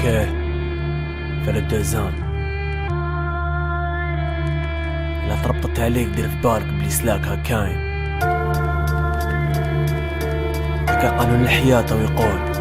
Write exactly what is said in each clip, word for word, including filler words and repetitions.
اوكي فلا دوزان لا تربطت عليك دير في بالك بلي سلاكها كاين هكا قانون الحياة ويقول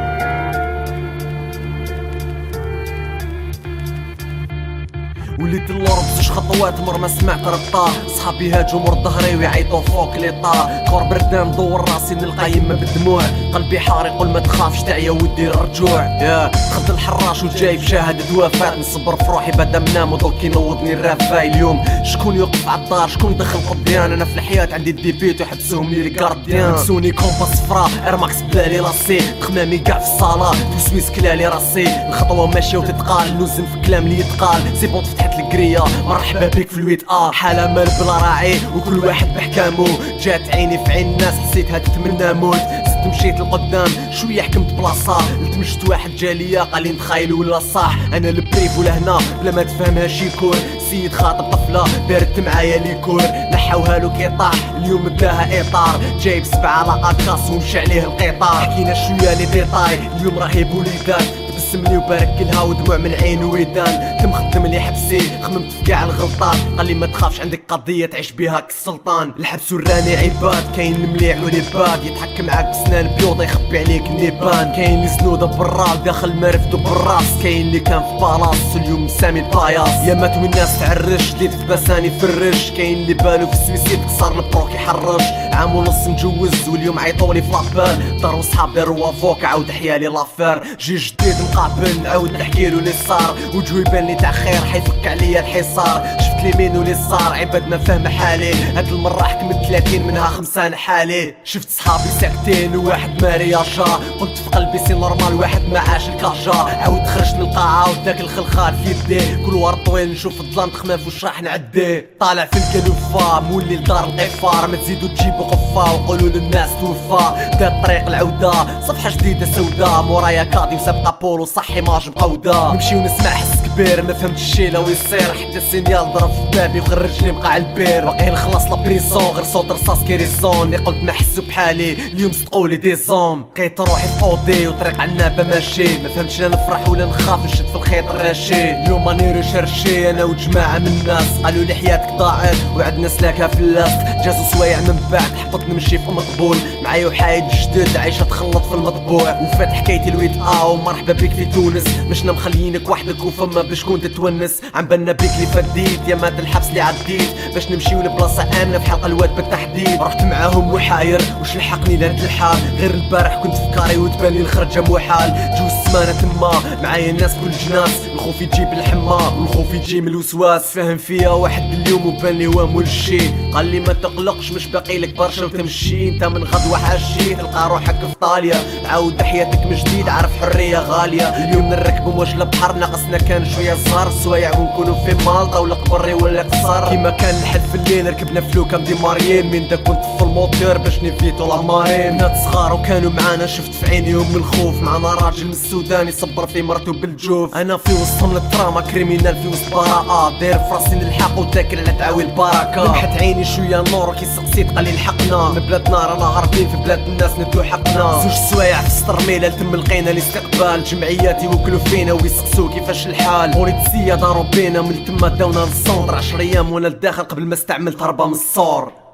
وليت اللورب زوج خطوات مر ما سمعت رطا صحابي هاجوا مر ظهري ويعيطوا فوق لي طا كور بردان ندور راسي نلقى يما بالدموع قلبي حار يقول ما تخافش تعيا ودي الرجوع يا خد الحراش وجاي في شهادة وفاة نصبر في روحي بعد منام ودوك ينوضني الرافاي اليوم شكون يوقف عالدار شكون دخل قديان انا في الحياة عندي ديبيت وحبسوهم لي الكارديان لبسوني كومباس صفرا ايرماكس بلالي راسي تخمامي كاع في الصالة توسويس كلالي راسي الخطوة ماشية وتتقال نوزن في كلام اللي يتقال سي بون فتحت القرية مرحبا بك في الويت اه حالة مال بلا راعي وكل واحد بحكامو جات عيني في عين الناس حسيتها تتمنى موت زدت مشيت لقدام شوية حكمت بلاصة لتمشت واحد جالية قال لي نتخايل ولا صح انا البريف ولا هنا بلا ما تفهمها شي كور سيد خاطب طفلة دارت معايا ليكور نحوها له كيطاح اليوم داها اطار جايب سبعة على اكاس ومشى عليه القطار حكينا شوية لي ديتاي اليوم راهي بوليدات تبسملي وبارك لها ودموع من عين ويدان تم خدم لي حبسي خممت في كاع الغلطات قال لي ما تخافش عندك قضية تعيش بها كالسلطان الحبس وراني عباد كاين المليح وليباد يتحكم معاك بسنان بيوضة يخبي عليك النيبان كاين اللي زنودة برا داخل مرفدو بالراس كاين اللي كان في بالاص اليوم سامي الباياس يا مات والناس تعرش جديد في بساني فرش كاين اللي بالو في السويسيد كسر البروك يحرش عام ونص مجوز واليوم عيطولي في لابان دارو صحاب دارو افوك عاود حيالي لافير جي جديد مقابل نعاود نحكيلو لي صار وجهو يبان لي تاع خير حيفك عليا الحصار شفت اليمين واليسار عباد ما فاهمه حالي هاد المره حكمت ثلاثين منها خمسة انا حالي شفت صحابي ساكتين وواحد ماري ياشا قلت في قلبي سي نورمال واحد ما عاش الكاجا عاود خرجت من القاعه وداك الخلخال في يدي كل ورد طويل نشوف الظلام تخماف واش راح نعدي طالع في الكلوفه مولي لدار القفار ما تزيدو تجيبو قفه وقولوا للناس توفى دار طريق العوده صفحه جديده سودا مورايا كاضي وسابقه بولو صحي ماج مقوده نمشي ونسمع حس كبير ما فهمتش الشيله ويصير حتى السينيال ضرب في بابي وخرجني بقاع البير باقي نخلص لابريسون غير صوت رصاص كيريزون اللي قلت ما حسو بحالي اليوم صدقولي دي زوم لقيت روحي في اودي وطريق عنابه ماشي ما فهمتش لا نفرح ولا نخاف نشد في الخيط الراشي اليوم راني ريشيرشي انا وجماعه من الناس قالوا لي حياتك ضاعت وعدنا سلاكها في اللاست جازو سوايع من بعد حبط نمشي في مقبول معايا وحايد جدد عايشه تخلط في المطبوع وفات حكايتي الويت اه ومرحبا بك في تونس مشنا مخليينك وحدك وفما باش كون تتونس عم بالنا بيك اللي فديت يا مات الحبس اللي عديت باش نمشيو لبلاصه امنه في حلقه الواد بالتحديد رحت معاهم وحاير وش لحقني لهاد الحال غير البارح كنت في كاري وتبان لي الخرجه محال جوج سمانه تما معايا الناس كل جناس الخوف يجيب الحما والخوف يجي من الوسواس فاهم فيا واحد اليوم وبان لي وام والشي قال لي ما تقلقش مش باقي لك برشا وتمشي انت من غدوه حاشي تلقى روحك في طاليا عاود حياتك من جديد عارف حريه غاليه اليوم نركبوا موج البحر ناقصنا كان شويه صغار سوايع ونكونوا في مالطا ولا قبري ولا قصر كيما كان الحد في الليل ركبنا فلوكه مدي ماريين من دا كنت في الموتور باش نفيتو لامارين ناس صغار وكانوا معانا شفت في عينيهم من الخوف معنا راجل من السودان يصبر في مرتو بالجوف انا في وسطهم التراما كريمينال في وسط براءة داير فراسي نلحق وتاكل على تعوي البركه لمحت عيني شويه نور كي سقسيت قال لي الحقنا من بلادنا رانا هاربين في بلاد الناس ندو حقنا زوج سوايع في سطر ميله تم لقينا الاستقبال جمعيات يوكلوا فينا ويسقسوا كيفاش الحال بوليتسيه داروا بينا من تما داونا للسونتر عشر ايام وانا لداخل قبل ما استعملت هربه من الصور